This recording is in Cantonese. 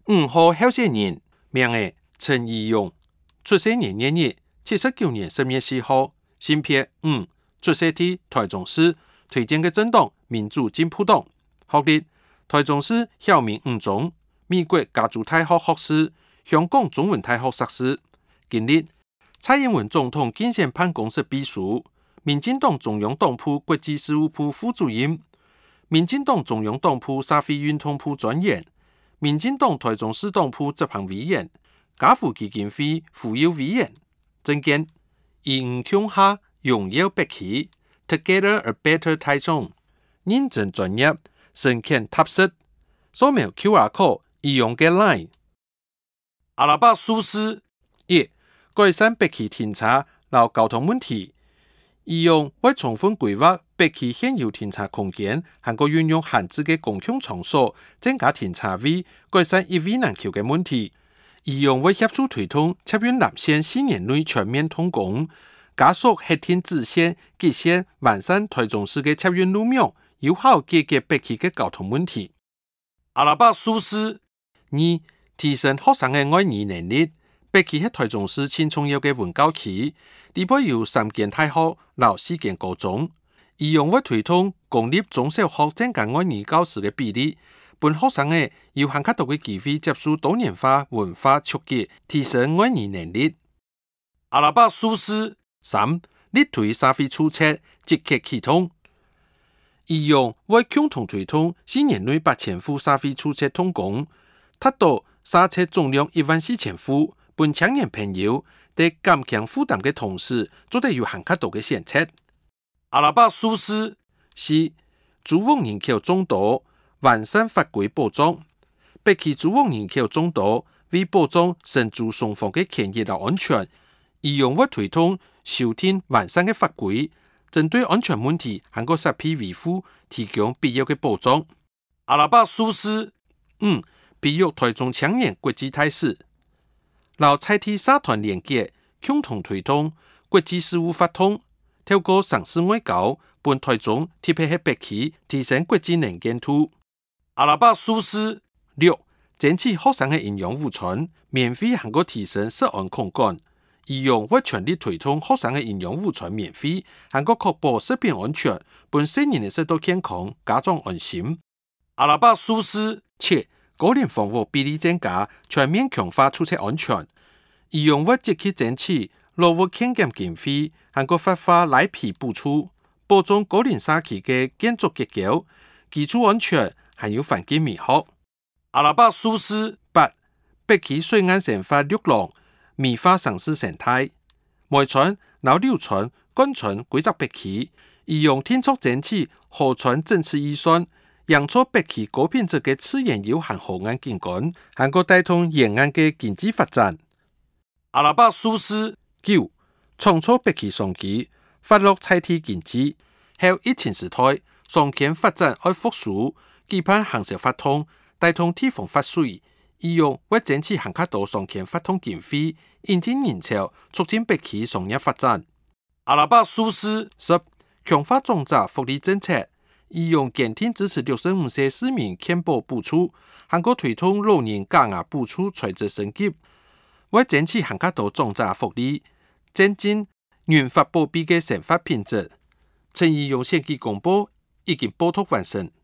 5號候選人名為陳義勇，出生年月日79年10月4號，性別出生地台中市，推薦嘅政黨民主進步黨，學歷台中市曉明五中、美國加州大學學士、香港中文大學碩士，經歷蔡英文總統競選辦公室秘書、民進黨中央黨部國際事務部副主任、民進黨中央黨部社會運動部專員、民進黨台中市黨部執行委員、家扶基金會扶幼委員。政見以強下榮耀北區 Together a Better 台中，認真專業，誠懇踏實，掃描 QR code 以用嘅 Line。阿拉伯舒適1改善北區停車和交通問題，以用為充分規劃北區現有停車空間，還個運用閒置嘅公共場所，增加停車位，改善一位難求嘅問題。以用為協助推動捷運南線4年內全面通工，加速核定支線、極線，完善台中市嘅捷運路網，有效解決北區嘅交通問題。阿拉伯舒適2提升學生嘅外語能力。北區係台中市青重要嘅文教區，地區有3間大學、4間高中，以用為推動公立中小學增加外語教師嘅比例。本學生嘅有更加多嘅機會接觸多元化文化衝擊，提升外語能力。阿拉伯舒適3力推社會政策積極啟動，以用為共同推動4年內8000戶社會政策通工，達到社策總量14000戶。本青年朋友在減輕負擔嘅同時，做得有更加多嘅選擇。阿拉伯舒適4租屋人口眾多，完善法規保障。北區租屋人口眾多，為保障承租雙方嘅權益和安全，以用為推動修訂完善嘅法規，針對安全問題和個設備維護提供必要嘅保障。阿拉伯舒適5培育台中青年國際大使，勞在地社團連結，共同推動國際事務發通，透過城市外交，本台中特別係北區提升國際能見度。阿拉伯舒適6爭取學生嘅營養午餐免費，能夠提升食安控管，以用為全力推動學生嘅營養午餐免費，能夠確保食品安全，本4年嘅食道健康，家長安心。阿拉伯舒適7高齡房屋比例增加，全面強化出車安全，以用為積極爭取勞務欠減經費，能夠發放來批補助，保障高齡社區嘅建築結構、基礎安全，還有環境美好。阿拉伯舒適8北區水岸生態綠廊，美化城市生態，梅村、老柳村、乾村規劃北區，以用天作爭取河川整治預算，讓出北區高品質嘅自然有限河岸景觀，能夠帶動沿岸嘅經濟發展。阿拉伯舒適9創造北區商機，發落在地經濟，後疫情時代，商圈發展愛復甦，期盼行銷發通，帶動地方發水，以用為爭取更加多商圈發通經費，引進人潮，促進北區商業發展。阿拉伯舒適10強化長者福利政策，以用堅定支持65歲市民健保補助，能夠推動老人加額補助垂直升級，為爭取更加多長者福利，增進原發保庇嘅生活品質。陳義勇先期公佈已經報讀完成。